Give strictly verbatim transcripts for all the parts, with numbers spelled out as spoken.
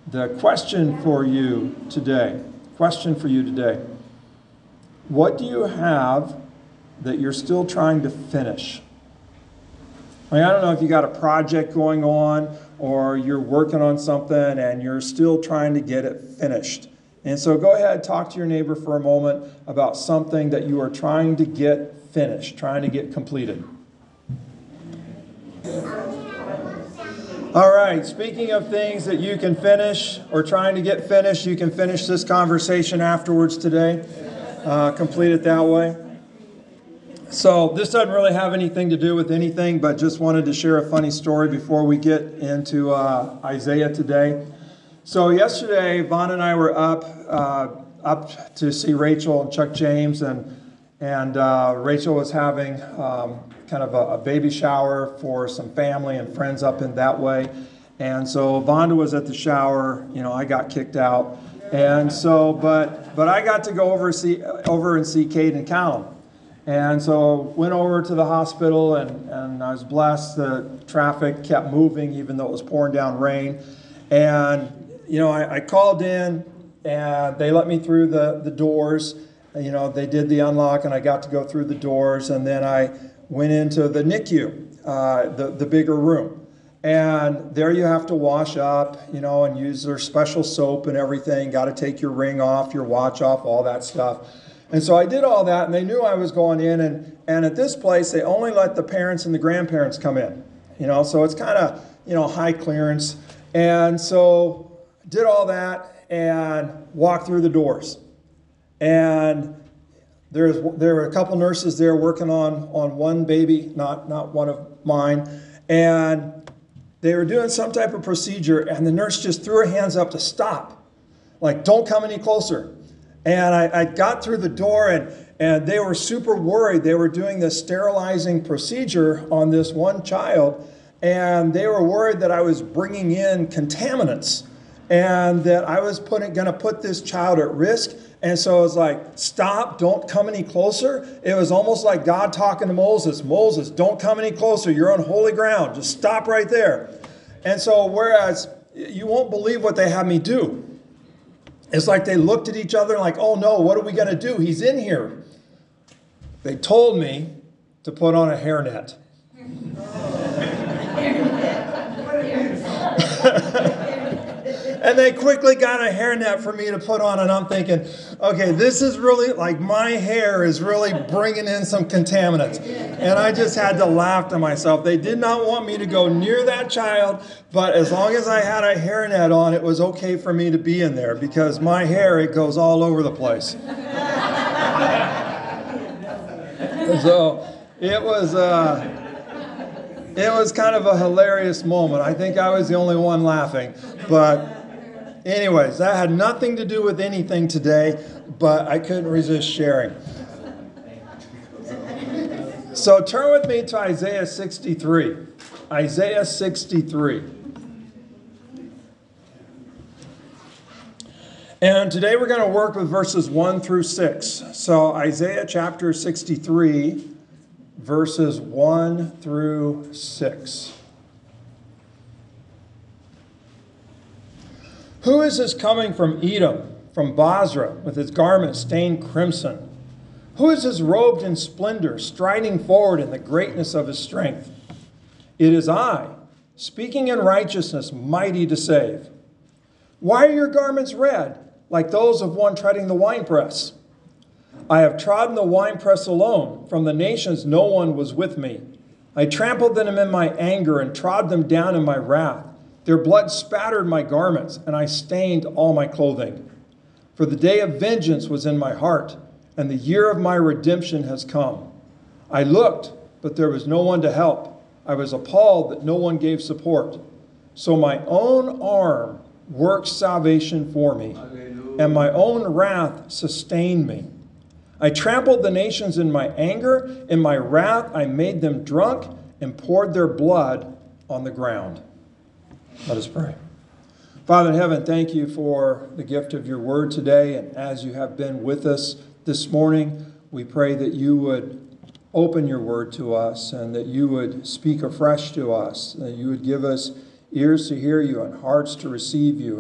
The question for you today, question for you today, what do you have that you're still trying to finish? I mean, I don't know if you got a project going on or you're working on something and you're still trying to get it finished. And so go ahead, talk to your neighbor for a moment about something that you are trying to get finished, trying to get completed. All right, speaking of things that you can finish or trying to get finished, you can finish this conversation afterwards today. Uh, complete it that way. So this doesn't really have anything to do with anything, but just wanted to share a funny story before we get into uh, Isaiah today. So yesterday, Vaughn and I were up uh, up to see Rachel and Chuck James, and and uh, Rachel was having um, kind of a, a baby shower for some family and friends up in that way. And so Vonda was at the shower. You know, I got kicked out, and so but but I got to go over see over and see Cade and Callum. And so went over to the hospital, and, and I was blessed. The traffic kept moving even though it was pouring down rain. And, you know, I, I called in, and they let me through the, the doors. You know, they did the unlock, and I got to go through the doors. And then I went into the N I C U, uh, the, the bigger room. And there you have to wash up, you know, and use their special soap and everything. Got to take your ring off, your watch off, all that stuff. And so I did all that, and they knew I was going in, and, and at this place, they only let the parents and the grandparents come in, you know, so it's kind of, you know, high clearance. And so did all that and walked through the doors. And there's, there were a couple nurses there working on, on one baby, not, not one of mine, and they were doing some type of procedure, and the nurse just threw her hands up to stop, like, don't come any closer. And I, I got through the door, and, and they were super worried. They were doing this sterilizing procedure on this one child, and they were worried that I was bringing in contaminants and that I was putting, going to put this child at risk. And so I was like, stop, don't come any closer. It was almost like God talking to Moses. Moses, don't come any closer. You're on holy ground. Just stop right there. And so whereas you won't believe what they had me do. It's like they looked at each other like, oh no, what are we going to do? He's in here. They told me to put on a hairnet. And they quickly got a hairnet for me to put on, and I'm thinking, okay, this is really, like, my hair is really bringing in some contaminants. And I just had to laugh to myself. They did not want me to go near that child, but as long as I had a hairnet on, it was okay for me to be in there, because my hair, it goes all over the place. So it was... Uh, It was kind of a hilarious moment. I think I was the only one laughing. But anyways, that had nothing to do with anything today, but I couldn't resist sharing. So turn with me to Isaiah sixty-three. Isaiah sixty-three. And today we're going to work with verses one through six. So Isaiah chapter sixty-three, verses one through six. Who is this coming from Edom, from Basra, with his garments stained crimson? Who is this robed in splendor, striding forward in the greatness of his strength? It is I, speaking in righteousness, mighty to save. Why are your garments red, like those of one treading the winepress? I have trodden the winepress alone. From the nations no one was with me. I trampled them in my anger and trod them down in my wrath. Their blood spattered my garments, and I stained all my clothing. For the day of vengeance was in my heart, and the year of my redemption has come. I looked, but there was no one to help. I was appalled that no one gave support. So my own arm worked salvation for me, and my own wrath sustained me. I trampled the nations in my anger. In my wrath, I made them drunk and poured their blood on the ground. Let us pray. Father in heaven, thank you for the gift of your word today. And as you have been with us this morning, we pray that you would open your word to us and that you would speak afresh to us, that you would give us ears to hear you and hearts to receive you, and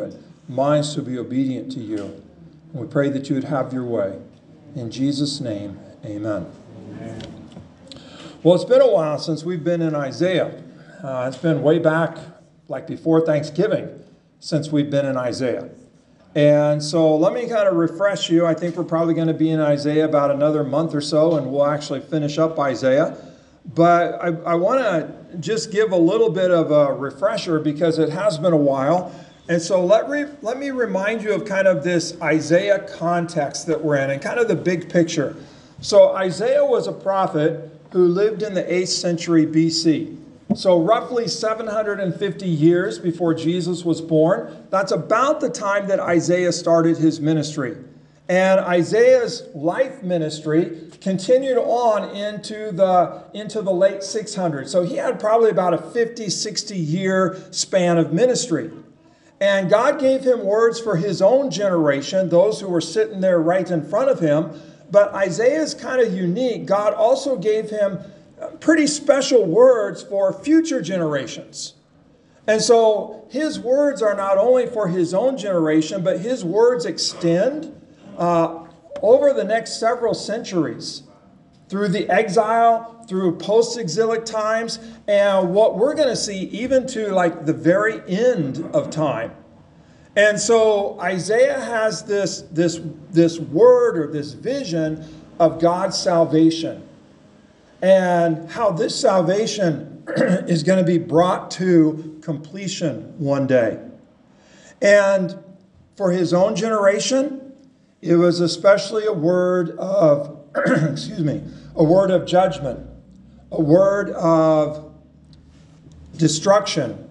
minds to be obedient to you. And we pray that you would have your way. In Jesus' name, amen. Amen. Well, it's been a while since we've been in Isaiah. Uh, it's been way back, like before Thanksgiving, since we've been in Isaiah. And so let me kind of refresh you. I think we're probably going to be in Isaiah about another month or so, and we'll actually finish up Isaiah. But I, I want to just give a little bit of a refresher because it has been a while. And so let, re, let me remind you of kind of this Isaiah context that we're in and kind of the big picture. So Isaiah was a prophet who lived in the eighth century B C. So roughly seven hundred fifty years before Jesus was born. That's about the time that Isaiah started his ministry. And Isaiah's life ministry continued on into the, into the late six hundreds. So he had probably about a fifty, sixty year span of ministry. And God gave him words for his own generation, those who were sitting there right in front of him. But Isaiah is kind of unique. God also gave him pretty special words for future generations. And so his words are not only for his own generation, but his words extend uh, over the next several centuries through the exile, through post-exilic times, and what we're going to see even to like the very end of time. And so Isaiah has this, this, this word or this vision of God's salvation. And how this salvation is going to be brought to completion one day. And for his own generation, it was especially a word of, excuse me, a word of judgment, a word of destruction.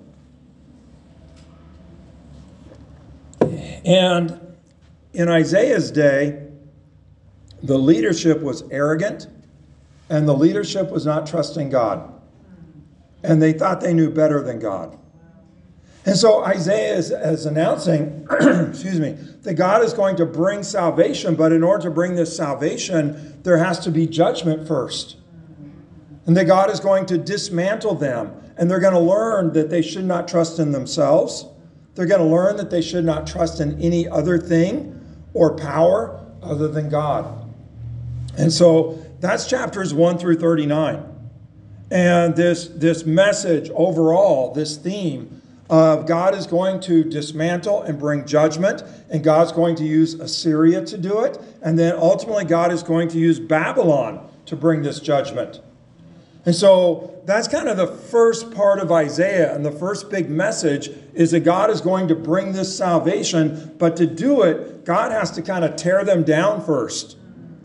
And in Isaiah's day, the leadership was arrogant. And the leadership was not trusting God. And they thought they knew better than God. And so Isaiah is, is announcing, excuse me, that God is going to bring salvation. But in order to bring this salvation, there has to be judgment first. And that God is going to dismantle them. And they're going to learn that they should not trust in themselves. They're going to learn that they should not trust in any other thing or power other than God. And so that's chapters one through thirty-nine. And this, this message overall, this theme of God is going to dismantle and bring judgment, and God's going to use Assyria to do it, and then ultimately God is going to use Babylon to bring this judgment. And so that's kind of the first part of Isaiah, and the first big message is that God is going to bring this salvation, but to do it, God has to kind of tear them down first.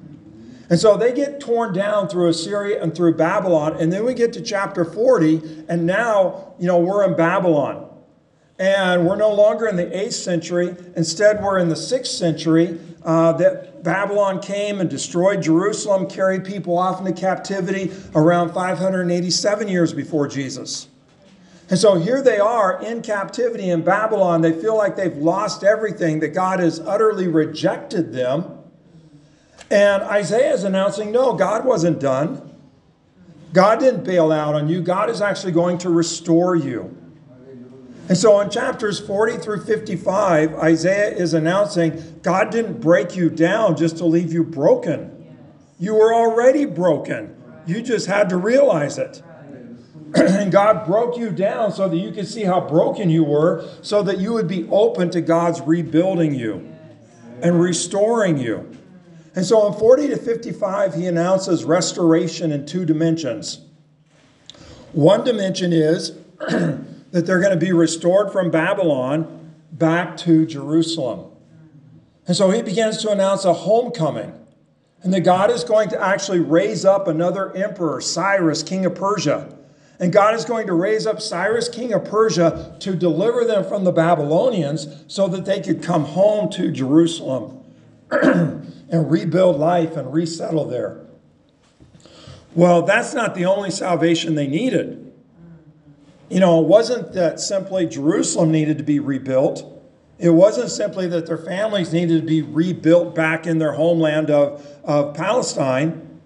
And so they get torn down through Assyria and through Babylon. And then we get to chapter forty. And now, you know, we're in Babylon. And we're no longer in the eighth century. Instead, we're in the sixth century. Uh, that Babylon came and destroyed Jerusalem, carried people off into captivity around five hundred eighty-seven years before Jesus. And so here they are in captivity in Babylon. They feel like they've lost everything, that God has utterly rejected them. And Isaiah is announcing, no, God wasn't done. God didn't bail out on you. God is actually going to restore you. And so in chapters forty through fifty-five, Isaiah is announcing God didn't break you down just to leave you broken. You were already broken. You just had to realize it. And God broke you down so that you could see how broken you were, so that you would be open to God's rebuilding you and restoring you. And so in forty to fifty-five, he announces restoration in two dimensions. One dimension is that they're going to be restored from Babylon back to Jerusalem. And so he begins to announce a homecoming. And that God is going to actually raise up another emperor, Cyrus, king of Persia. And God is going to raise up Cyrus, king of Persia, to deliver them from the Babylonians so that they could come home to Jerusalem and rebuild life and resettle there. Well, that's not the only salvation they needed. You know, it wasn't that simply Jerusalem needed to be rebuilt. It wasn't simply that their families needed to be rebuilt back in their homeland of, of Palestine.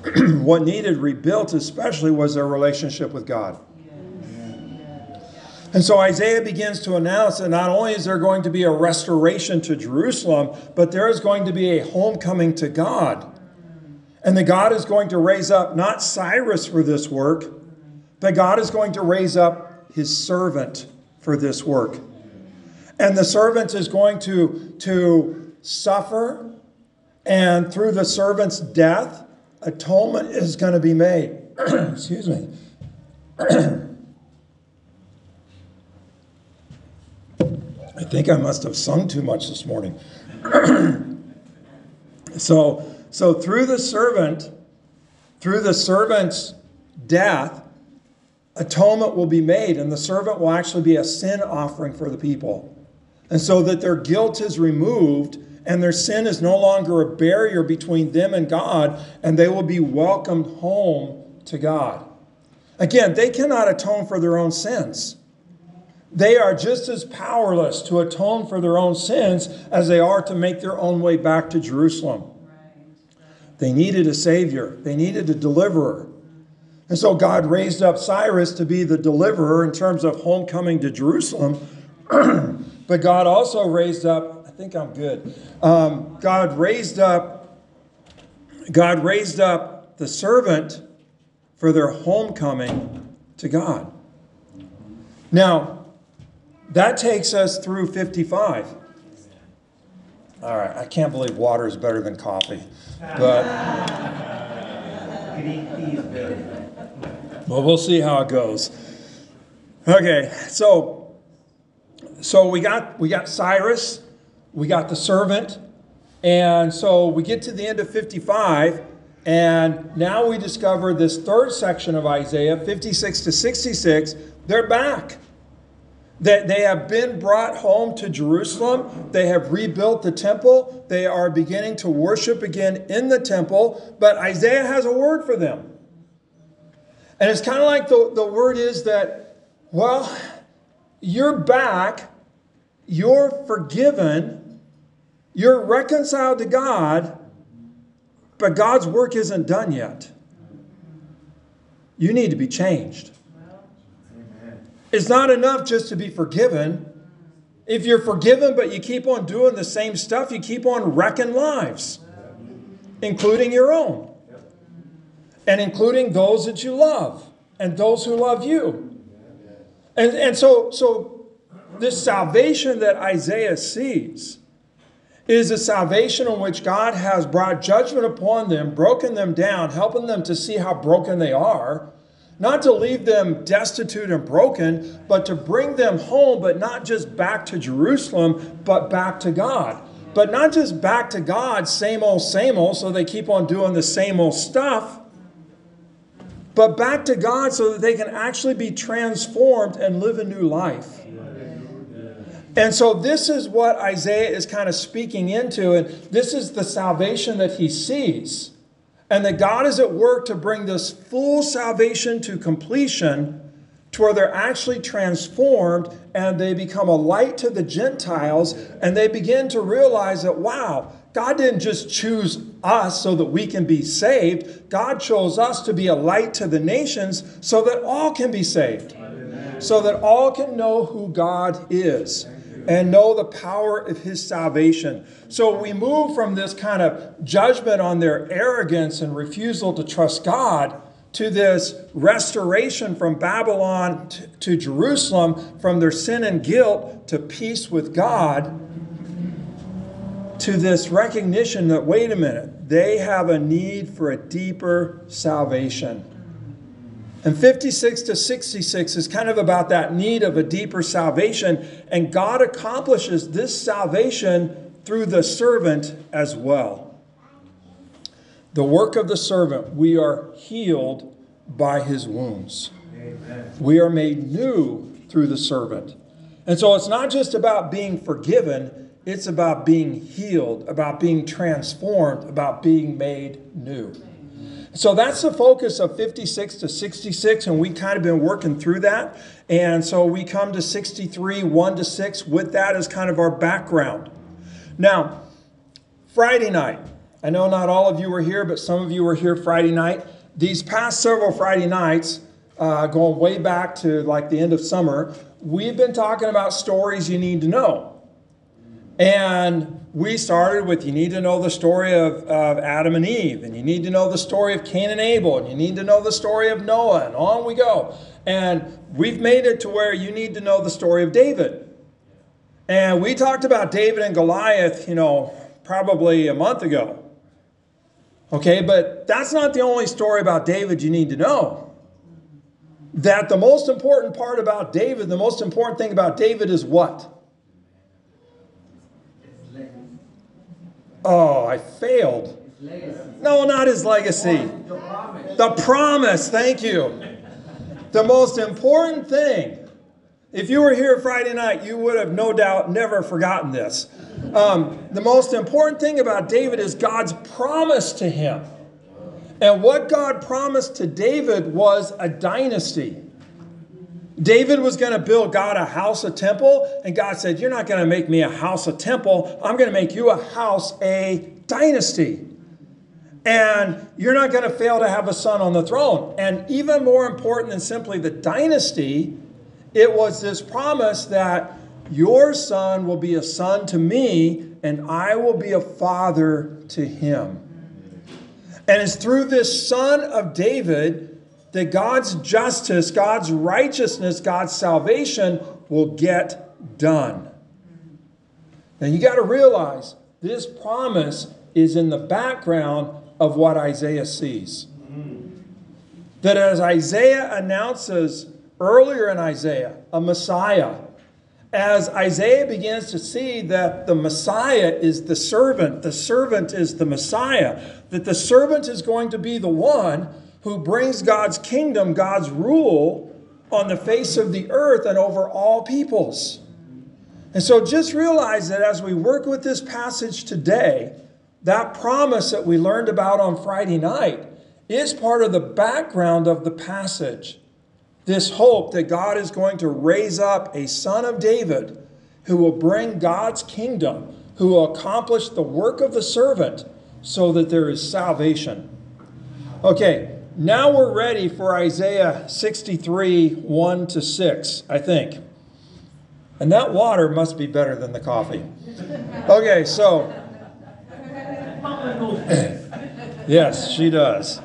What needed rebuilt especially was their relationship with God. And so Isaiah begins to announce that not only is there going to be a restoration to Jerusalem, but there is going to be a homecoming to God. And that God is going to raise up not Cyrus for this work, but God is going to raise up his servant for this work. And the servant is going to, to suffer, and through the servant's death, atonement is going to be made. Excuse me. I think I must have sung too much this morning. so, so through the servant, through the servant's death, atonement will be made, and the servant will actually be a sin offering for the people. And so that their guilt is removed, and their sin is no longer a barrier between them and God, and they will be welcomed home to God. Again, they cannot atone for their own sins. They are just as powerless to atone for their own sins as they are to make their own way back to Jerusalem. They needed a Savior. They needed a deliverer. And so God raised up Cyrus to be the deliverer in terms of homecoming to Jerusalem. But God also raised up, I think I'm good. Um, God raised up, God raised up the servant for their homecoming to God. Now, that takes us through fifty-five. All right, I can't believe water is better than coffee. But well, we'll see how it goes. Okay, so so we got we got Cyrus, we got the servant, and so we get to the end of fifty-five, and now we discover this third section of Isaiah, fifty-six to sixty-six. They're back. That they have been brought home to Jerusalem. They have rebuilt the temple. They are beginning to worship again in the temple. But Isaiah has a word for them. And it's kind of like the, the word is that, well, you're back. You're forgiven. You're reconciled to God. But God's work isn't done yet. You need to be changed. It's not enough just to be forgiven. If you're forgiven, but you keep on doing the same stuff, you keep on wrecking lives, including your own, and including those that you love, and those who love you. And, and so, so this salvation that Isaiah sees is a salvation in which God has brought judgment upon them, broken them down, helping them to see how broken they are. Not to leave them destitute and broken, but to bring them home, but not just back to Jerusalem, but back to God. But not just back to God, same old, same old, so they keep on doing the same old stuff, but back to God so that they can actually be transformed and live a new life. And so this is what Isaiah is kind of speaking into, and this is the salvation that he sees. And that God is at work to bring this full salvation to completion, to where they're actually transformed and they become a light to the Gentiles, and they begin to realize that, wow, God didn't just choose us so that we can be saved. God chose us to be a light to the nations so that all can be saved. Amen. So that all can know who God is and know the power of his salvation. So we move from this kind of judgment on their arrogance and refusal to trust God to this restoration from Babylon to, to Jerusalem, from their sin and guilt to peace with God, to this recognition that, wait a minute, they have a need for a deeper salvation. And fifty-six to sixty-six is kind of about that need of a deeper salvation. And God accomplishes this salvation through the servant as well. The work of the servant, we are healed by his wounds. Amen. We are made new through the servant. And so it's not just about being forgiven. It's about being healed, about being transformed, about being made new. So that's the focus of fifty-six to sixty-six, and we kind of been working through that. And so we come to sixty-three, one to six, with that as kind of our background. Now, Friday night. I know not all of you were here, but some of you were here Friday night. These past several Friday nights, uh, going way back to like the end of summer, we've been talking about stories you need to know. And we started with you need to know the story of, of Adam and Eve, and you need to know the story of Cain and Abel, and you need to know the story of Noah, and on we go. And we've made it to where you need to know the story of David. And we talked about David and Goliath, you know, probably a month ago. Okay, but that's not the only story about David you need to know. That the most important part about David, the most important thing about David is what? Oh, I failed. No, not his legacy. The promise, thank you. The most important thing. If you were here Friday night, you would have no doubt never forgotten this. Um, the most important thing about David is God's promise to him. And what God promised to David was a dynasty. David was going to build God a house, a temple, and God said, you're not going to make me a house, a temple. I'm going to make you a house, a dynasty. And you're not going to fail to have a son on the throne. And even more important than simply the dynasty, it was this promise that your son will be a son to me, and I will be a father to him. And it's through this son of David that God's justice, God's righteousness, God's salvation will get done. Now you got to realize this promise is in the background of what Isaiah sees. That as Isaiah announces earlier in Isaiah, a Messiah, as Isaiah begins to see that the Messiah is the servant, the servant is the Messiah, that the servant is going to be the one who brings God's kingdom, God's rule on the face of the earth and over all peoples. And so just realize that as we work with this passage today, that promise that we learned about on Friday night is part of the background of the passage. This hope that God is going to raise up a son of David who will bring God's kingdom, who will accomplish the work of the servant so that there is salvation. Okay. Now we're ready for Isaiah sixty-three, one to six, I think. And that water must be better than the coffee. Okay, so. Yes, she does.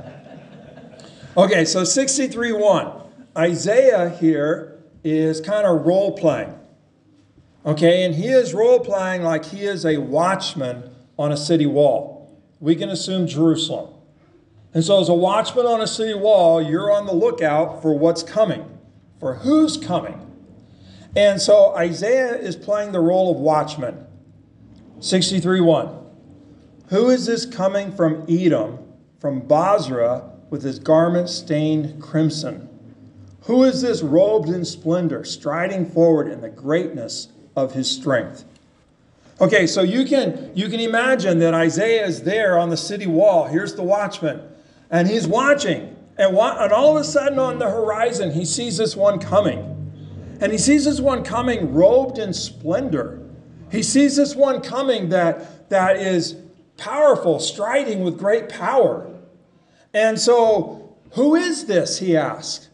Okay, so sixty-three, one. Isaiah here is kind of role-playing. Okay, and he is role-playing like he is a watchman on a city wall. We can assume Jerusalem. And so as a watchman on a city wall, you're on the lookout for what's coming, for who's coming. And so Isaiah is playing the role of watchman. sixty-three, one. Who is this coming from Edom, from Basra, with his garments stained crimson? Who is this robed in splendor, striding forward in the greatness of his strength? Okay, so you can, you can imagine that Isaiah is there on the city wall. Here's the watchman. And he's watching. And, wa- and all of a sudden on the horizon, he sees this one coming. And he sees this one coming robed in splendor. He sees this one coming that, that is powerful, striding with great power. And so, who is this, he asks.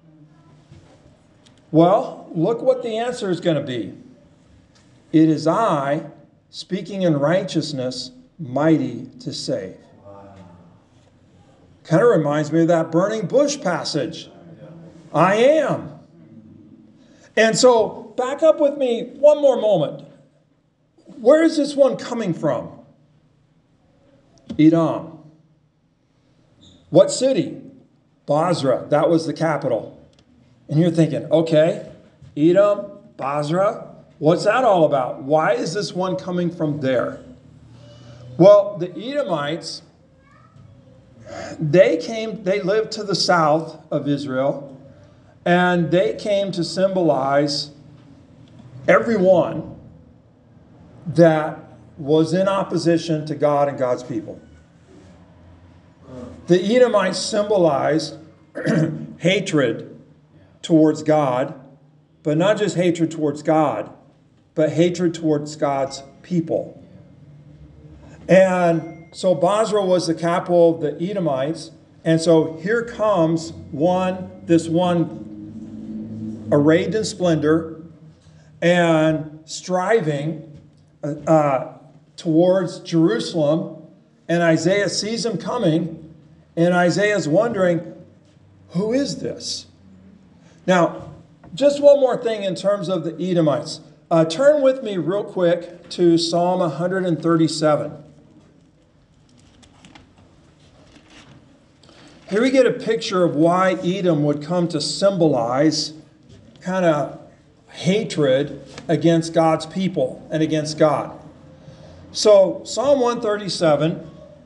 Well, look what the answer is going to be. It is I, speaking in righteousness, mighty to save. Kind of reminds me of that burning bush passage. I am. And so, back up with me one more moment. Where is this one coming from? Edom. What city? Basra. That was the capital. And you're thinking, okay, Edom, Basra, what's that all about? Why is this one coming from there? Well, the Edomites, they came, they lived to the south of Israel, and they came to symbolize everyone that was in opposition to God and God's people. The Edomites symbolized hatred towards God, but not just hatred towards God, but hatred towards God's people. And so Basra was the capital of the Edomites, And so here comes one, this one arrayed in splendor and striving uh, towards Jerusalem. And Isaiah sees him coming, and Isaiah's wondering, who is this? Now, just one more thing in terms of the Edomites. Uh, turn with me real quick to Psalm one thirty-seven. Here we get a picture of why Edom would come to symbolize kind of hatred against God's people and against God. So Psalm one thirty-seven,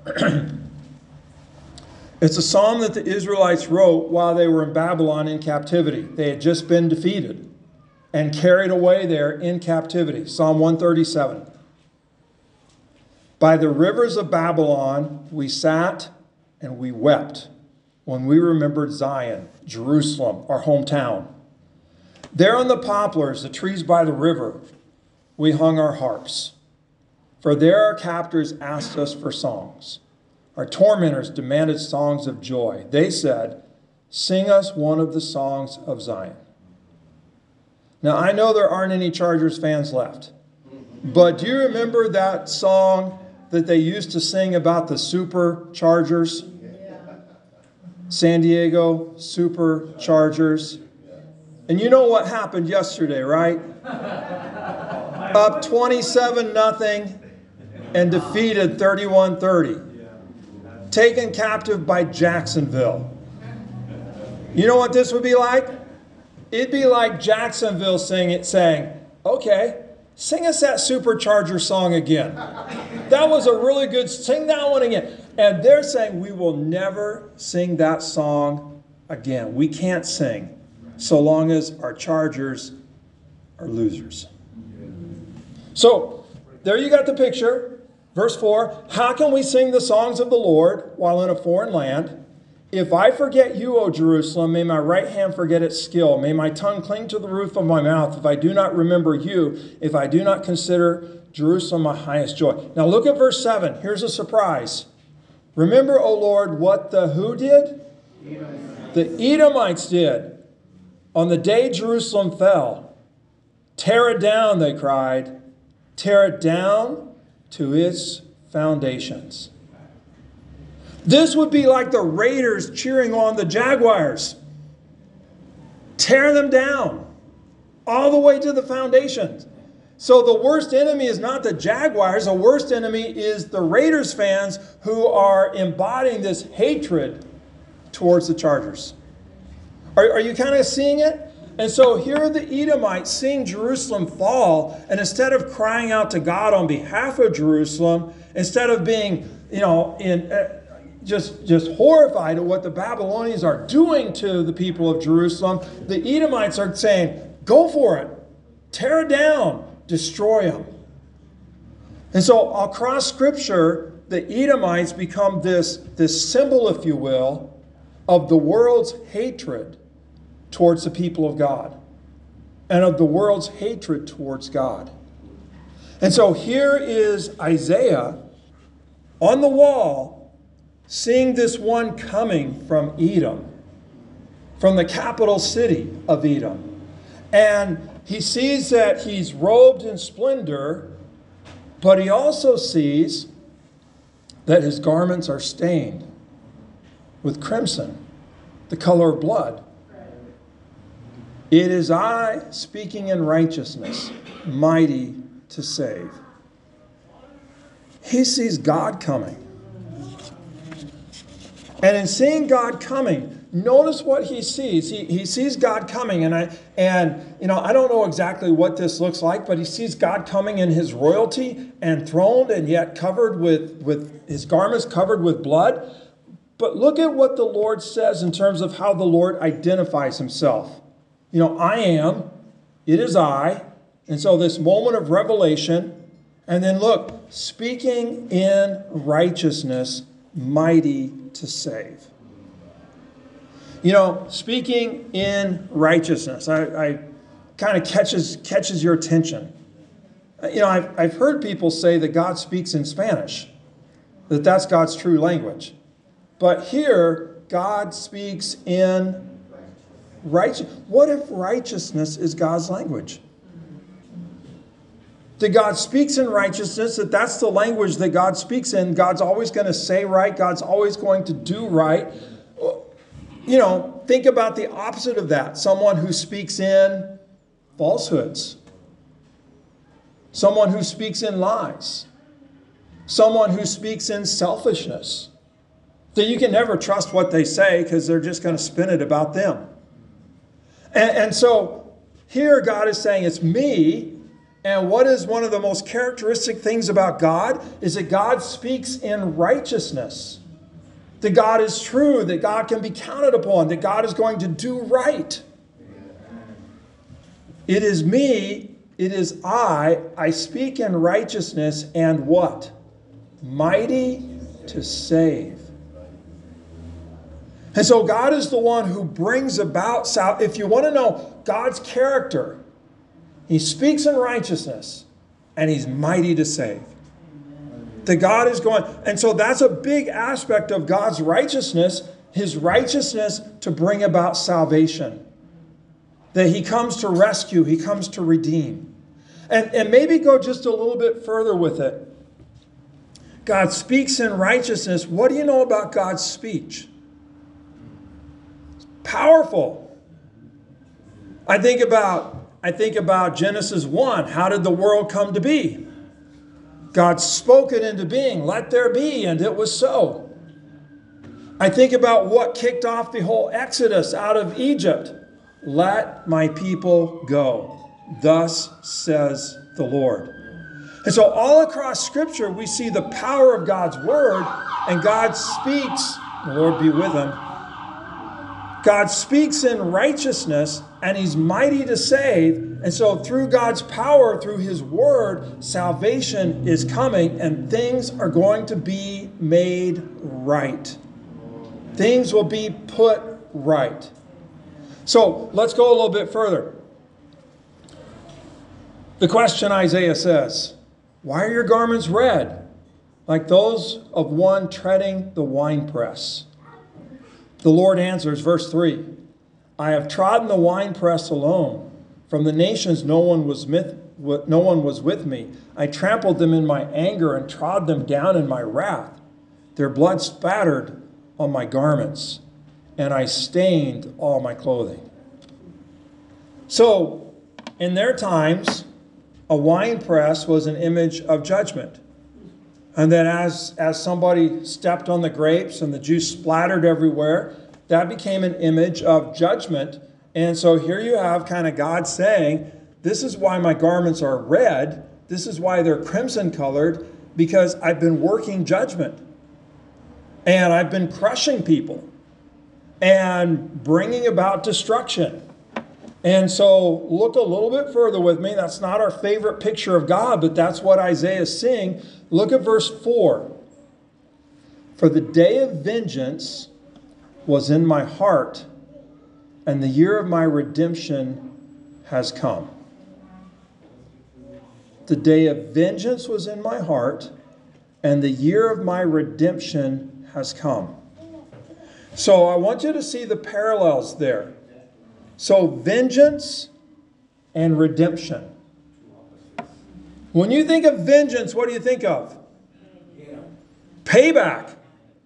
it's a psalm that the Israelites wrote while they were in Babylon in captivity. They had just been defeated and carried away there in captivity. Psalm one thirty-seven. By the rivers of Babylon we sat and we wept when we remembered Zion, Jerusalem, our hometown. There on the poplars, the trees by the river, we hung our harps. For there our captors asked us for songs. Our tormentors demanded songs of joy. They said, sing us one of the songs of Zion. Now, I know there aren't any Chargers fans left, but do you remember that song that they used to sing about the Superchargers? San Diego Superchargers. And you know what happened yesterday, right? Up twenty-seven nothing and defeated thirty-one thirty. Taken captive by Jacksonville. You know what this would be like? It'd be like Jacksonville sing it, saying, okay, sing us that Supercharger song again. That was a really good, sing that one again. And they're saying, we will never sing that song again. We can't sing so long as our Chargers are losers. So, there you got the picture. Verse four, how can we sing the songs of the Lord while in a foreign land? If I forget you, O Jerusalem, may my right hand forget its skill. May my tongue cling to the roof of my mouth if I do not remember you, if I do not consider Jerusalem my highest joy. Now look at verse seven. Here's a surprise. Remember, O Lord, what the who did? Edomites. The Edomites did. On the day Jerusalem fell. Tear it down, they cried. Tear it down to its foundations. This would be like the Raiders cheering on the Jaguars. Tear them down all the way to the foundations. So the worst enemy is not the Jaguars. The worst enemy is the Raiders fans who are embodying this hatred towards the Chargers. Are, are you kind of seeing it? And so here are the Edomites seeing Jerusalem fall, and instead of crying out to God on behalf of Jerusalem, instead of being, you know, in uh, just, just horrified at what the Babylonians are doing to the people of Jerusalem, the Edomites are saying, go for it. Tear it down. Destroy them. And so across Scripture, the Edomites become this, this symbol, if you will, of the world's hatred towards the people of God and of the world's hatred towards God. And so here is Isaiah on the wall seeing this one coming from Edom, from the capital city of Edom. And he sees that he's robed in splendor, but he also sees that his garments are stained with crimson, the color of blood. It is I speaking in righteousness, mighty to save. He sees God coming. And in seeing God coming, notice what he sees. He, he sees God coming, and I and you know I don't know exactly what this looks like, but he sees God coming in his royalty, enthroned and yet covered with, with his garments covered with blood. But look at what the Lord says in terms of how the Lord identifies himself. You know, I am, it is I. And so this moment of revelation, and then look, speaking in righteousness, mighty to save. You know, speaking in righteousness, I, I kind of catches catches your attention. You know, I've, I've heard people say that God speaks in Spanish, that that's God's true language. But here, God speaks in righteousness. What if righteousness is God's language? That God speaks in righteousness, that that's the language that God speaks in. God's always going to say right. God's always going to do right. You know, think about the opposite of that. Someone who speaks in falsehoods. Someone who speaks in lies. Someone who speaks in selfishness. That you can never trust what they say because they're just going to spin it about them. And, and so here God is saying it's me. And what is one of the most characteristic things about God is that God speaks in righteousness. That God is true, that God can be counted upon, that God is going to do right. It is me, it is I, I speak in righteousness and what? Mighty to save. And so God is the one who brings about salvation. If you want to know God's character, He speaks in righteousness and He's mighty to save. That God is going, and so that's a big aspect of God's righteousness, His righteousness to bring about salvation. That He comes to rescue, He comes to redeem. And, and maybe go just a little bit further with it. God speaks in righteousness. What do you know about God's speech? It's powerful. I think about, I think about Genesis one. How did the world come to be? God spoke it into being. Let there be, and it was so. I think about what kicked off the whole Exodus out of Egypt. Let my people go. Thus says the Lord. And so all across Scripture, we see the power of God's Word, and God speaks. The Lord be with him. God speaks in righteousness, and He's mighty to save. And so through God's power, through His Word, salvation is coming, and things are going to be made right. Things will be put right. So let's go a little bit further. The question Isaiah says, why are your garments red, like those of one treading the winepress? The Lord answers, verse three, I have trodden the winepress alone. From the nations no one was with, no one was with me. I trampled them in my anger and trod them down in my wrath. Their blood spattered on my garments, and I stained all my clothing. So, in their times, a winepress was an image of judgment. And then as, as somebody stepped on the grapes and the juice splattered everywhere, that became an image of judgment. And so here you have kind of God saying, this is why my garments are red. This is why they're crimson colored, because I've been working judgment. And I've been crushing people and bringing about destruction. And so look a little bit further with me. That's not our favorite picture of God, but that's what Isaiah is seeing. Look at verse four. For the day of vengeance was in my heart, and the year of my redemption has come. The day of vengeance was in my heart, and the year of my redemption has come. So I want you to see the parallels there. So vengeance and redemption. When you think of vengeance, what do you think of? Payback.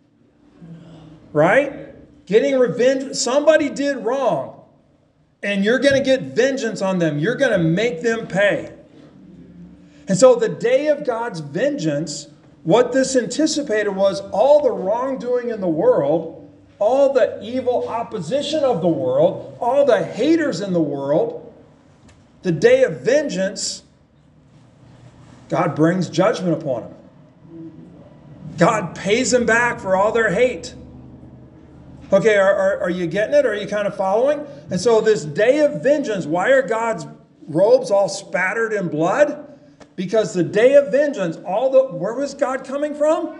Right? Getting revenge. Somebody did wrong, and you're going to get vengeance on them. You're going to make them pay. And so the day of God's vengeance, what this anticipated was all the wrongdoing in the world, all the evil opposition of the world, all the haters in the world. The day of vengeance, God brings judgment upon them. God pays them back for all their hate. Okay, are, are, are you getting it? Are you kind of following? And so this day of vengeance, why are God's robes all spattered in blood? Because the day of vengeance, all the where was God coming from?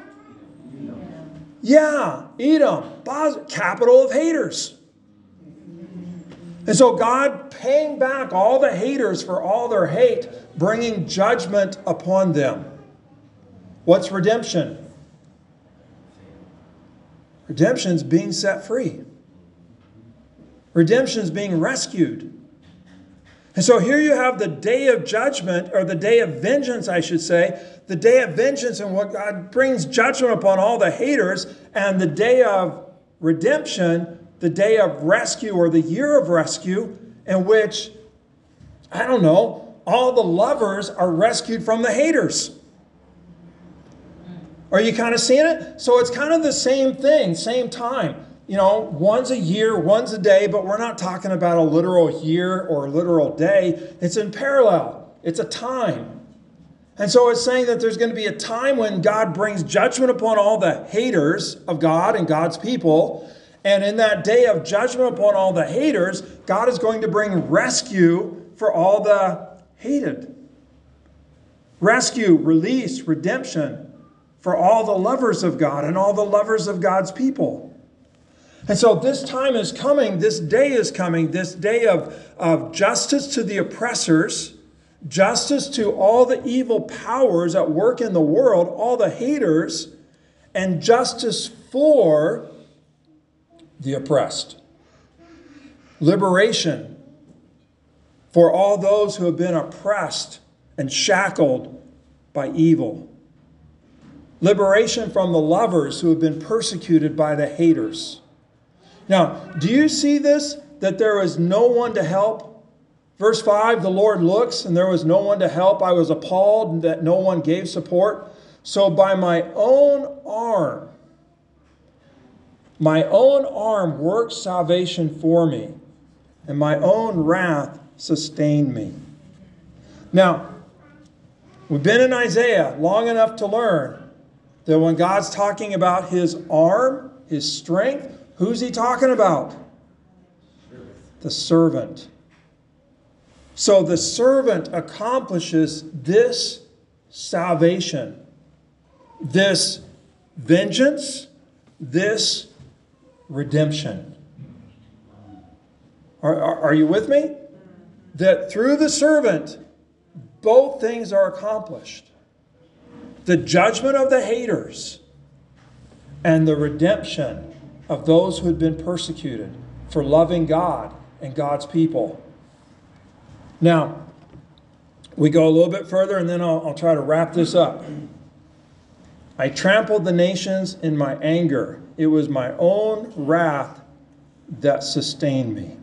Yeah, Edom, capital of haters. And so God paying back all the haters for all their hate, bringing judgment upon them. What's redemption? Redemption's being set free. Redemption's being rescued. And so here you have the day of judgment, or the day of vengeance, I should say, the day of vengeance, and what God brings judgment upon all the haters, and the day of redemption, the day of rescue, or the year of rescue, in which, I don't know, all the lovers are rescued from the haters. Are you kind of seeing it? So it's kind of the same thing, same time. You know, one's a year, one's a day, but we're not talking about a literal year or a literal day. It's in parallel. It's a time. And so it's saying that there's going to be a time when God brings judgment upon all the haters of God and God's people. And in that day of judgment upon all the haters, God is going to bring rescue for all the hated. Rescue, release, redemption for all the lovers of God and all the lovers of God's people. And so this time is coming, this day is coming, this day of, of justice to the oppressors, justice to all the evil powers at work in the world, all the haters, and justice for the oppressed. Liberation for all those who have been oppressed and shackled by evil. Liberation from the lovers who have been persecuted by the haters. Now, do you see this? That there was no one to help? Verse five, the Lord looks, and there was no one to help. I was appalled that no one gave support. So by my own arm, my own arm worked salvation for me, and my own wrath sustained me. Now, we've been in Isaiah long enough to learn that when God's talking about his arm, his strength, who's he talking about? The servant. So the servant accomplishes this salvation, this vengeance, this redemption. Are, are, are you with me? That through the servant, both things are accomplished. The judgment of the haters and the redemption of those who had been persecuted for loving God and God's people. Now, we go a little bit further, and then I'll, I'll try to wrap this up. I trampled the nations in my anger. It was my own wrath that sustained me.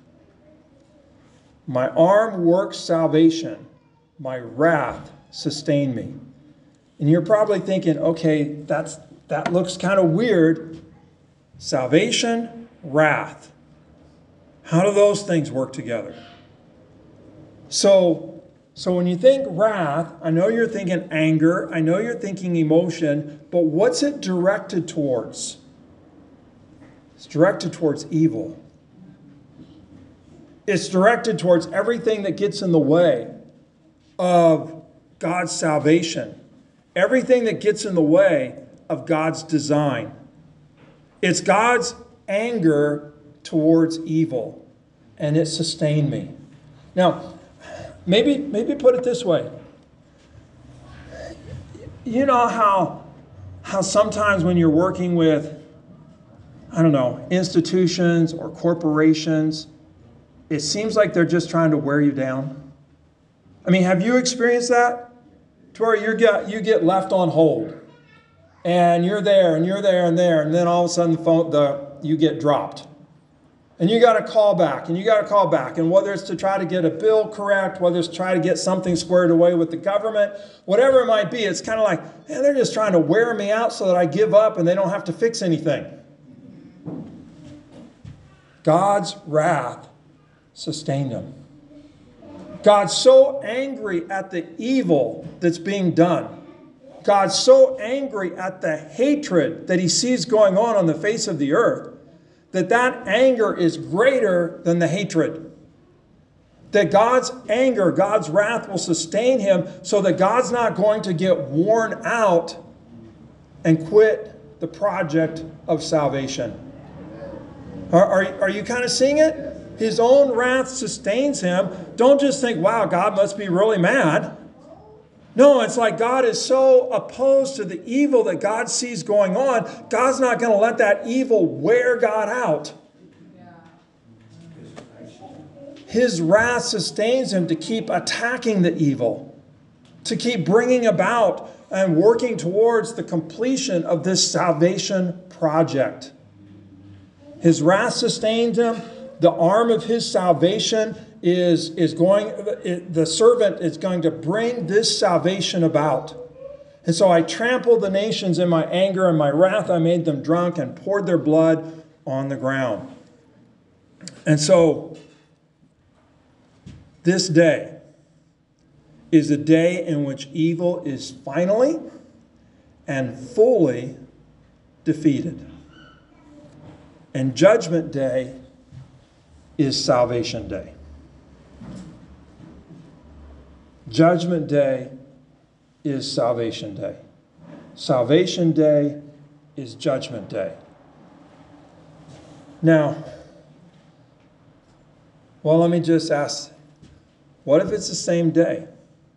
My arm worked salvation. My wrath sustained me. And you're probably thinking, okay, that's that looks kind of weird. Salvation, wrath. How do those things work together? So, so when you think wrath, I know you're thinking anger. I know you're thinking emotion. But what's it directed towards? It's directed towards evil. It's directed towards everything that gets in the way of God's salvation. Everything that gets in the way of God's design. It's God's anger towards evil, and it sustained me. Now, maybe, maybe put it this way. You know how, how sometimes when you're working with, I don't know, institutions or corporations, it seems like they're just trying to wear you down? I mean, have you experienced that? To where you get, you get left on hold. And you're there, and you're there, and there, and then all of a sudden the phone, the, you get dropped. And you got to call back, and you got to call back. And whether it's to try to get a bill correct, whether it's to try to get something squared away with the government, whatever it might be, it's kind of like, man, they're just trying to wear me out so that I give up and they don't have to fix anything. God's wrath sustained them. God's so angry at the evil that's being done. God's so angry at the hatred that he sees going on on the face of the earth, that that anger is greater than the hatred. That God's anger, God's wrath will sustain him so that God's not going to get worn out and quit the project of salvation. Are, are, are you kind of seeing it? His own wrath sustains him. Don't just think, wow, God must be really mad. No, it's like God is so opposed to the evil that God sees going on. God's not going to let that evil wear God out. His wrath sustains him to keep attacking the evil, to keep bringing about and working towards the completion of this salvation project. His wrath sustains him. The arm of his salvation is, is going, the servant is going to bring this salvation about. And so I trampled the nations in my anger and my wrath. I made them drunk and poured their blood on the ground. And so this day is a day in which evil is finally and fully defeated. And Judgment Day is Salvation Day. Judgment Day is Salvation Day. Salvation Day is Judgment Day. Now, well, let me just ask, what if it's the same day?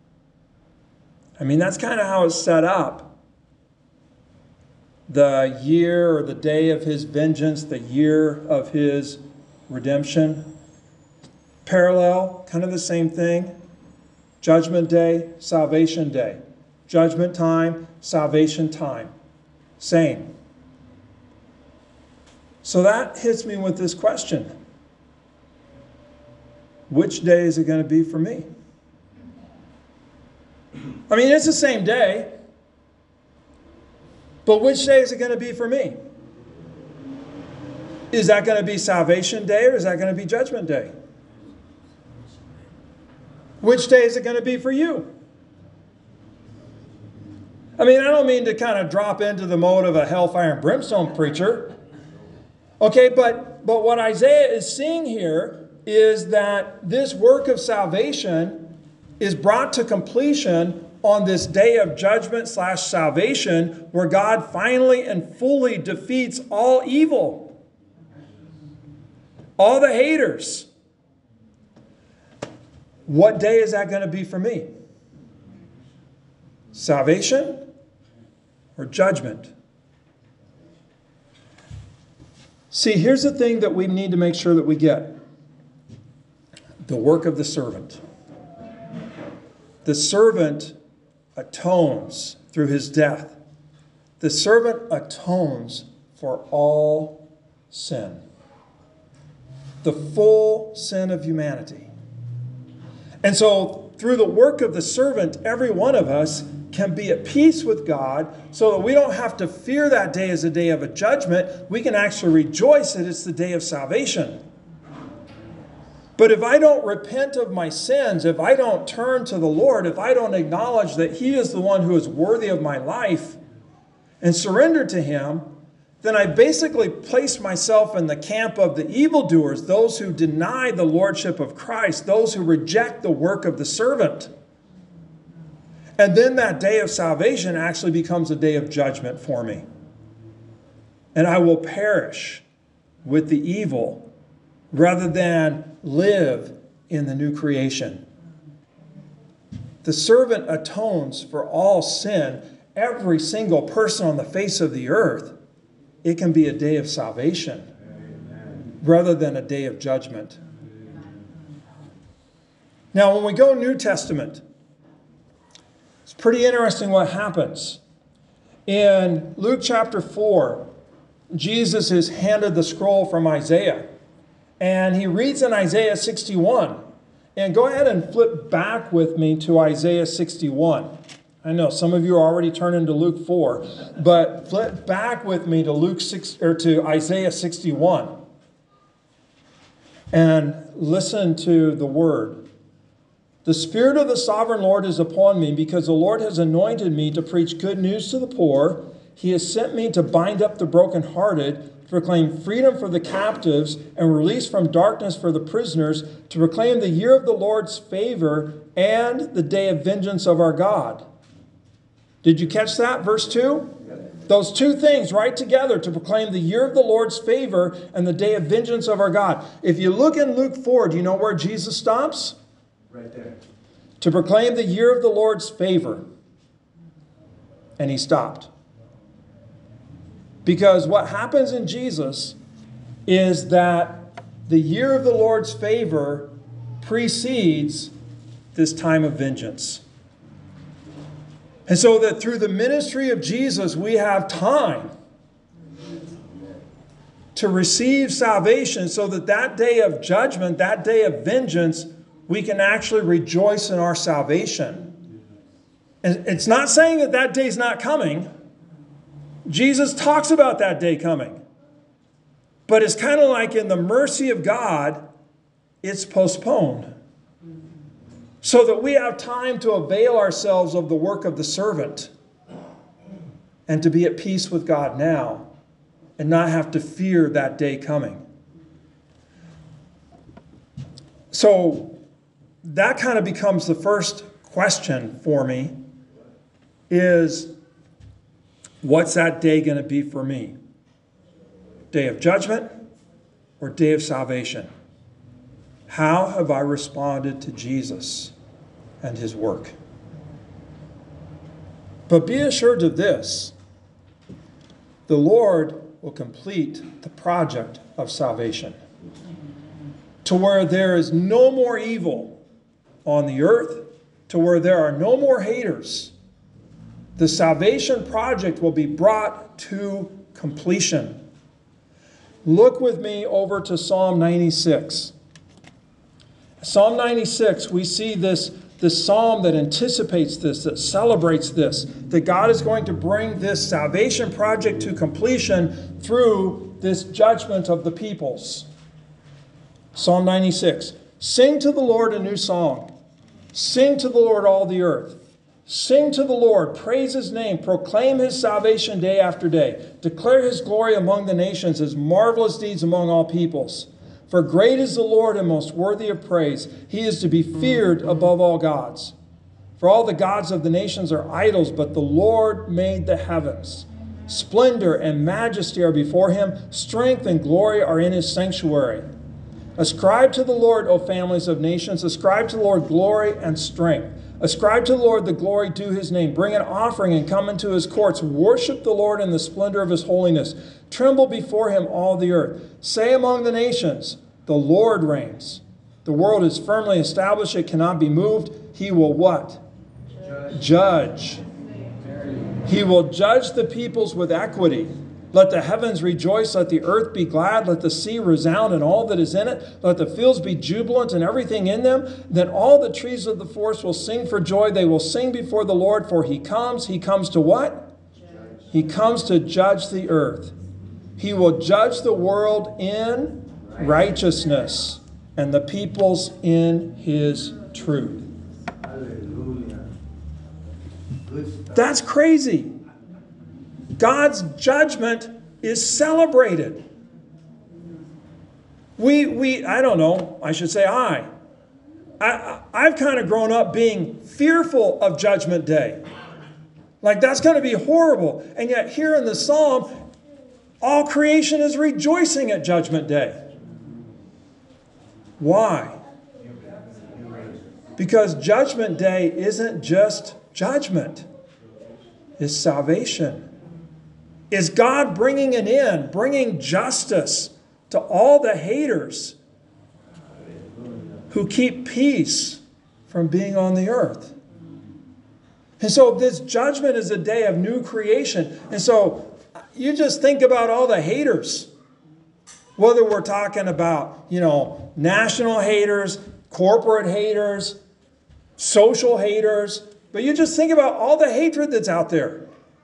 I mean, that's kind of how it's set up. The year or the day of his vengeance, the year of his redemption. Parallel, kind of the same thing. Judgment Day, Salvation Day. Judgment time, salvation time. Same. So that hits me with this question. Which day is it going to be for me? I mean, it's the same day. But which day is it going to be for me? Is that going to be Salvation Day or is that going to be Judgment Day? Which day is it going to be for you? I mean, I don't mean to kind of drop into the mode of a hellfire and brimstone preacher. Okay, but, but what Isaiah is seeing here is that this work of salvation is brought to completion on this day of judgment slash salvation where God finally and fully defeats all evil. All the haters. What day is that going to be for me? Salvation or judgment? See, here's the thing that we need to make sure that we get. The work of the servant. The servant atones through his death. The servant atones for all sin. The full sin of humanity. And so, through the work of the servant, every one of us can be at peace with God so that we don't have to fear that day as a day of a judgment. We can actually rejoice that it's the day of salvation. But if I don't repent of my sins, if I don't turn to the Lord, if I don't acknowledge that He is the one who is worthy of my life and surrender to Him, then I basically place myself in the camp of the evildoers, those who deny the lordship of Christ, those who reject the work of the servant. And then that day of salvation actually becomes a day of judgment for me. And I will perish with the evil rather than live in the new creation. The servant atones for all sin, every single person on the face of the earth. It can be a day of salvation rather than a day of judgment. Now, when we go New Testament, it's pretty interesting what happens. In Luke chapter four, Jesus is handed the scroll from Isaiah. And he reads in Isaiah sixty-one. And go ahead and flip back with me to Isaiah sixty-one. I know some of you are already turning to Luke four, but flip back with me to Luke six or to Isaiah sixty-one. And listen to the word. The Spirit of the Sovereign Lord is upon me, because the Lord has anointed me to preach good news to the poor. He has sent me to bind up the brokenhearted, to proclaim freedom for the captives and release from darkness for the prisoners, to proclaim the year of the Lord's favor and the day of vengeance of our God. Did you catch that? Verse two? Those two things right together, to proclaim the year of the Lord's favor and the day of vengeance of our God. If you look in Luke four, do you know where Jesus stops? Right there. to proclaim the year of the Lord's favor. And he stopped. Because what happens in Jesus is that the year of the Lord's favor precedes this time of vengeance. And so that through the ministry of Jesus, we have time to receive salvation so that that day of judgment, that day of vengeance, we can actually rejoice in our salvation. And it's not saying that that day's not coming. Jesus talks about that day coming. But it's kind of like in the mercy of God, it's postponed. So that we have time to avail ourselves of the work of the servant and to be at peace with God now and not have to fear that day coming. So that kind of becomes the first question for me is, what's that day going to be for me? Day of judgment or day of salvation? How have I responded to Jesus and his work? But be assured of this: the Lord will complete the project of salvation to where there is no more evil on the earth, to where there are no more haters. The salvation project will be brought to completion. Look with me over to Psalm ninety-six. Psalm ninety-six, we see this, this psalm that anticipates this, that celebrates this, that God is going to bring this salvation project to completion through this judgment of the peoples. Psalm ninety-six. Sing to the Lord a new song. Sing to the Lord all the earth. Sing to the Lord, praise his name, proclaim his salvation day after day. Declare his glory among the nations, his marvelous deeds among all peoples. For great is the Lord and most worthy of praise. He is to be feared above all gods. For all the gods of the nations are idols, but the Lord made the heavens. Splendor and majesty are before him. Strength and glory are in his sanctuary. Ascribe to the Lord, O families of nations. Ascribe to the Lord glory and strength. Ascribe to the Lord the glory due his name. Bring an offering and come into his courts. Worship the Lord in the splendor of his holiness. Tremble before him, all the earth. Say among the nations, the Lord reigns. The world is firmly established. It cannot be moved. He will what? Judge. Judge. He will judge the peoples with equity. Let the heavens rejoice, let the earth be glad, let the sea resound and all that is in it, let the fields be jubilant and everything in them. Then all the trees of the forest will sing for joy. They will sing before the Lord, for he comes. He comes to what? Judge. He comes to judge the earth. He will judge the world in righteousness and the peoples in his truth. Hallelujah. That's crazy. God's judgment is celebrated. We, we, I don't know, I should say I. I I've kind of grown up being fearful of Judgment Day. Like that's going to be horrible. And yet here in the Psalm, all creation is rejoicing at Judgment Day. Why? Because Judgment Day isn't just judgment. It's salvation. Is God bringing an end, bringing justice to all the haters who keep peace from being on the earth? And so this judgment is a day of new creation. And so you just think about all the haters. Whether we're talking about, you know, national haters, corporate haters, social haters. But you just think about all the hatred that's out there.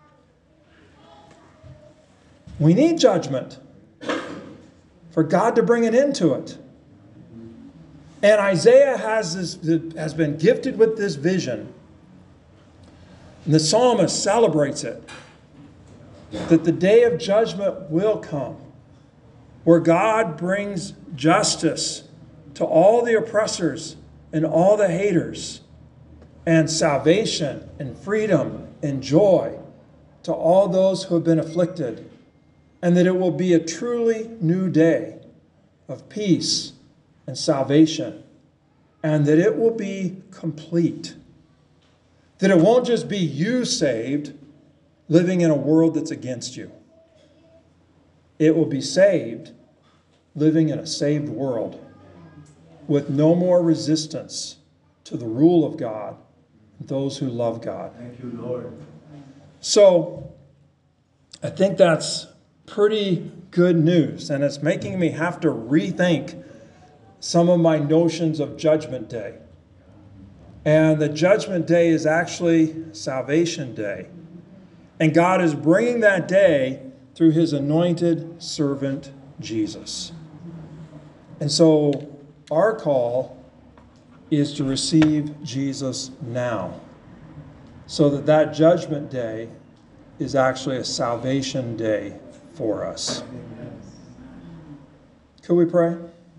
We need judgment for God to bring an end to it. And Isaiah has, this, has been gifted with this vision. And the psalmist celebrates it. That the day of judgment will come. Where God brings justice to all the oppressors and all the haters. And salvation and freedom and joy to all those who have been afflicted. And that it will be a truly new day of peace and salvation. and that it will be complete. That it won't just be you saved, living in a world that's against you. It will be saved, living in a saved world, with no more resistance to the rule of God and those who love God. Thank you, Lord. So, I think that's pretty good news, and it's making me have to rethink some of my notions of Judgment Day. And the Judgment Day is actually Salvation Day. And God is bringing that day through his anointed servant, Jesus. And so our call is to receive Jesus now, so that that Judgment Day is actually a Salvation Day for us. Could we pray?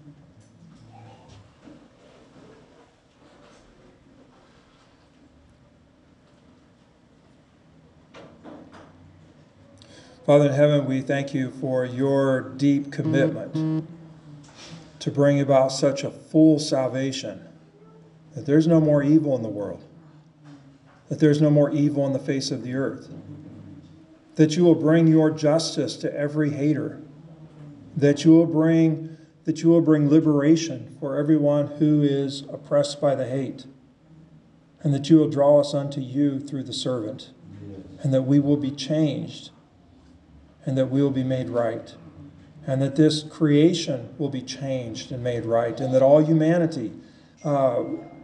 Father in heaven, we thank you for your deep commitment to bring about such a full salvation, that there's no more evil in the world, that there's no more evil on the face of the earth, that you will bring your justice to every hater, that you will bring, that you will bring liberation for everyone who is oppressed by the hate, and that you will draw us unto you through the servant, and that we will be changed, and that we will be made right, and that this creation will be changed and made right, and that all humanity uh,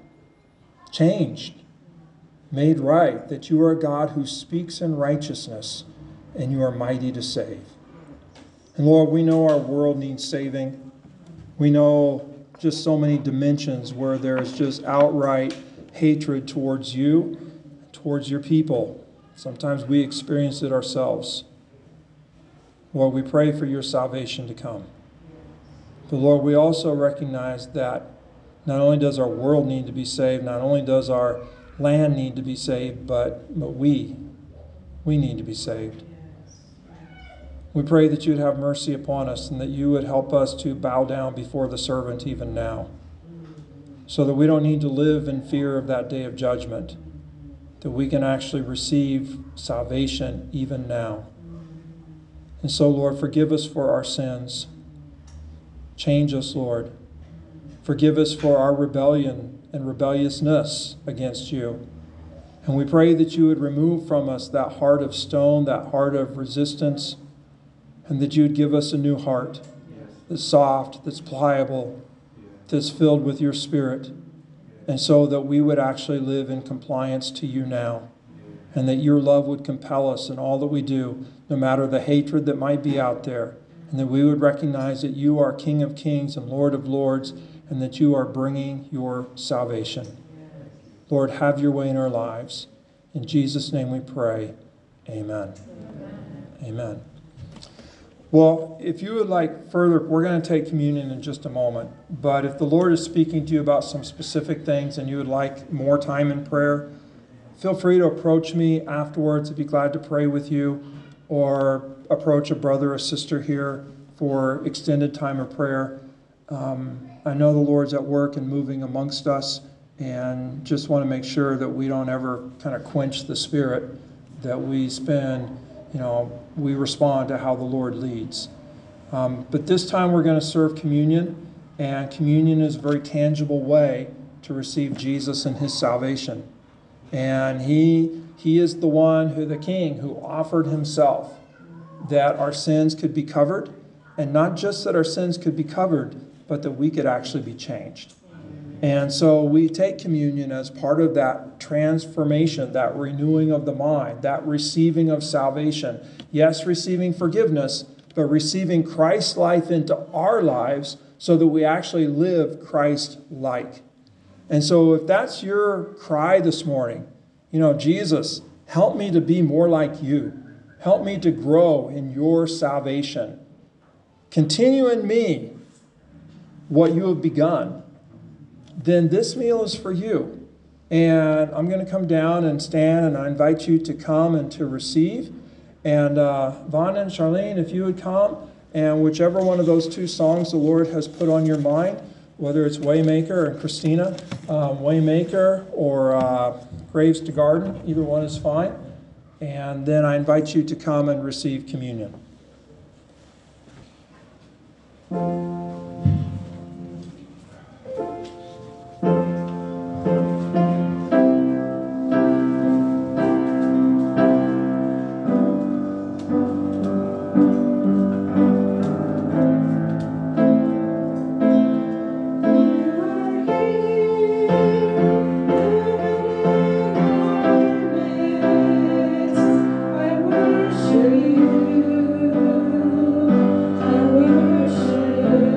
changed, made right, that you are a God who speaks in righteousness, and you are mighty to save. And Lord, we know our world needs saving. We know just so many dimensions where there's just outright hatred towards you, towards your people. Sometimes we experience it ourselves. Lord, we pray for your salvation to come. But Lord, we also recognize that not only does our world need to be saved, not only does our land need to be saved, but, but we, we need to be saved. We pray that you would have mercy upon us and that you would help us to bow down before the servant even now, so that we don't need to live in fear of that day of judgment, that we can actually receive salvation even now. And so, Lord, forgive us for our sins. Change us, Lord. Forgive us for our rebellion and rebelliousness against you. And we pray that you would remove from us that heart of stone, that heart of resistance, and that you would give us a new heart that's soft, that's pliable, that's filled with your Spirit, and so that we would actually live in compliance to you now, and that your love would compel us in all that we do, no matter the hatred that might be out there, and that we would recognize that you are King of Kings and Lord of Lords, and that you are bringing your salvation. Lord, have your way in our lives. In Jesus' name we pray. Amen. Amen. Amen. Well, if you would like further, we're going to take communion in just a moment. But if the Lord is speaking to you about some specific things and you would like more time in prayer, feel free to approach me afterwards. I'd be glad to pray with you, or approach a brother or sister here for extended time of prayer. Um, I know the Lord's at work and moving amongst us, and just want to make sure that we don't ever kind of quench the Spirit, that we spend, you know, we respond to how the Lord leads. Um, but this time we're going to serve communion, and communion is a very tangible way to receive Jesus and his salvation. And he, he is the one, who the King, who offered himself that our sins could be covered, and not just that our sins could be covered, but that we could actually be changed. And so we take communion as part of that transformation, that renewing of the mind, that receiving of salvation. Yes, receiving forgiveness, but receiving Christ's life into our lives so that we actually live Christ-like. And so if that's your cry this morning, you know, Jesus, help me to be more like you. Help me to grow in your salvation. Continue in me what you have begun. Then this meal is for you. And I'm going to come down and stand, and I invite you to come and to receive. And uh, Vaughn and Charlene, if you would come, and whichever one of those two songs the Lord has put on your mind, whether it's Waymaker and Christina, um, Waymaker or uh, Graves to Garden, either one is fine. And then I invite you to come and receive communion. I worship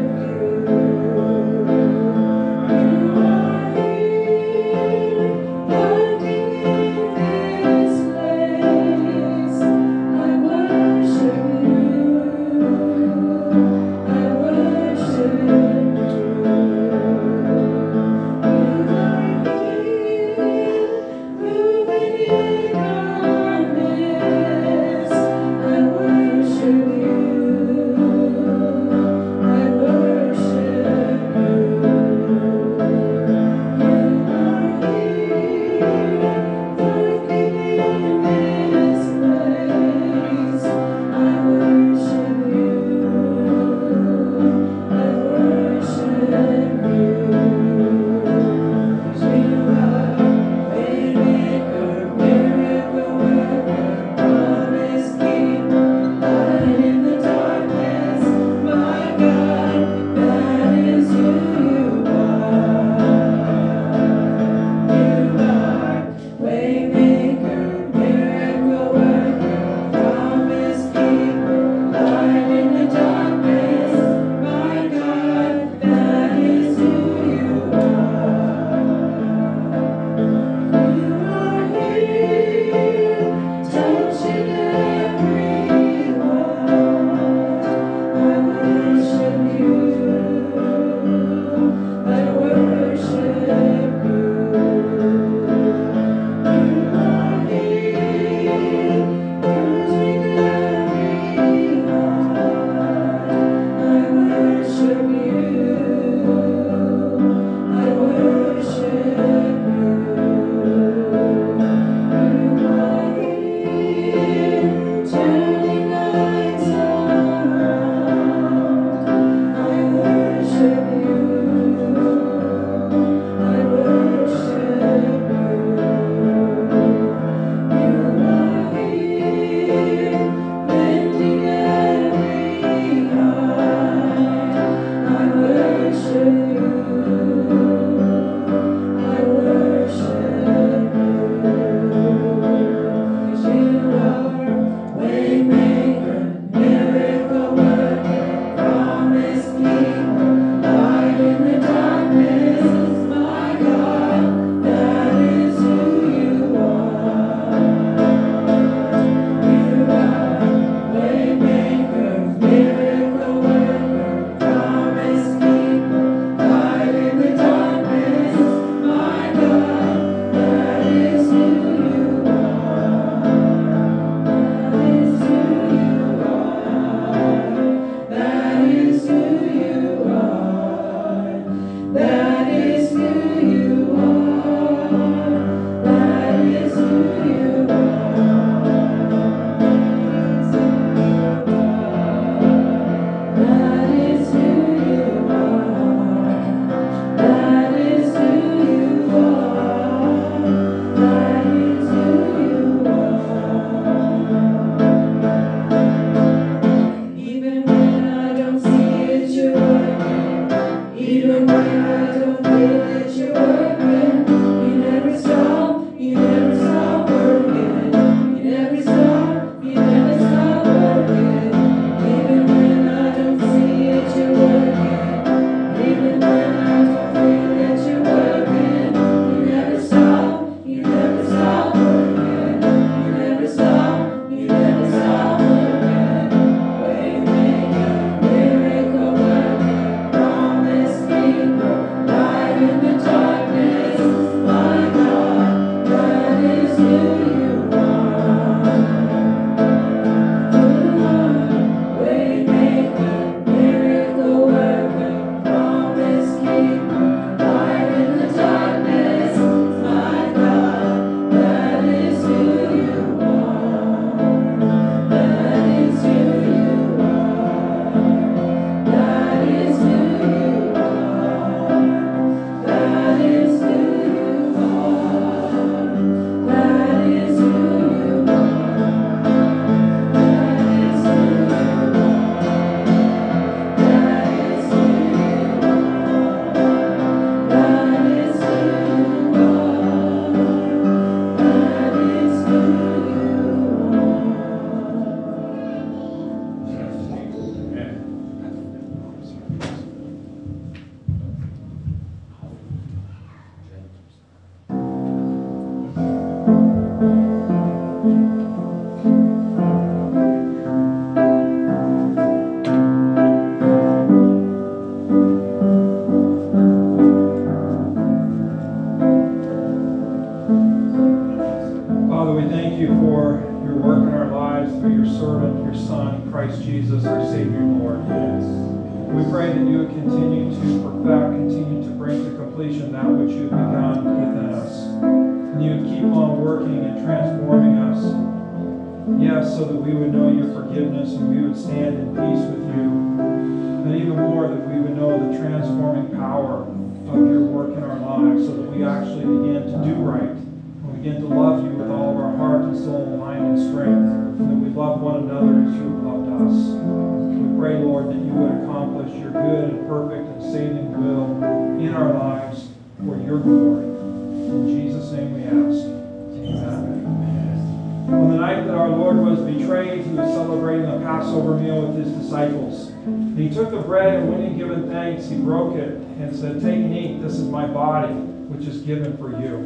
for your work in our lives through your servant, your Son, Christ Jesus, our Savior and Lord. Yes. We pray that you would continue to perfect, continue to bring to completion that which you have begun within us. And you would keep on working and transforming us. Yes, so that we would know your forgiveness and we would stand in peace with you. And even more, that we would know the transforming power of your work in our lives so that we actually begin to do right. And begin to love you with all of our heart and soul, mind and strength. And that we love one another as you have loved us. We pray, Lord, that you would accomplish your good and perfect and saving will in our lives for your glory. In Jesus' name we ask. Amen. On the night that our Lord was betrayed, he was celebrating the Passover meal with his disciples. And he took the bread, and when he had given thanks, he broke it and said, "Take and eat. This is my body, which is given for you."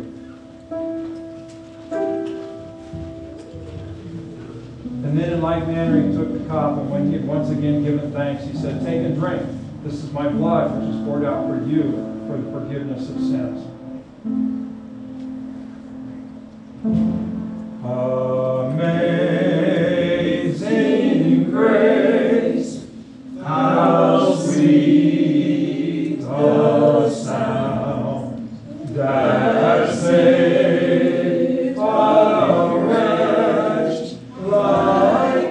And then in like manner he took the cup, and when he had once again given thanks, he said, "Take and drink. This is my blood, which is poured out for you for the forgiveness of sins." Amazing grace, how sweet the sound that saved a wretch like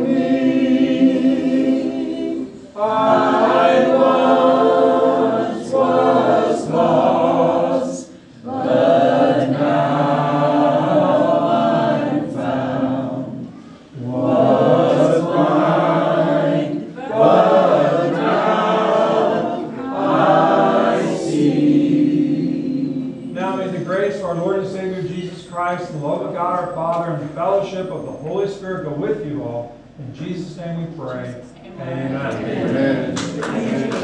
me. I once was lost, but now I'm found. Was blind, but now I see. Now may the grace of our Lord and Savior Jesus Christ, the love of God our Father, and the fellowship of the Holy Spirit go with you all. In Jesus' name we pray. Amen. Amen. Amen.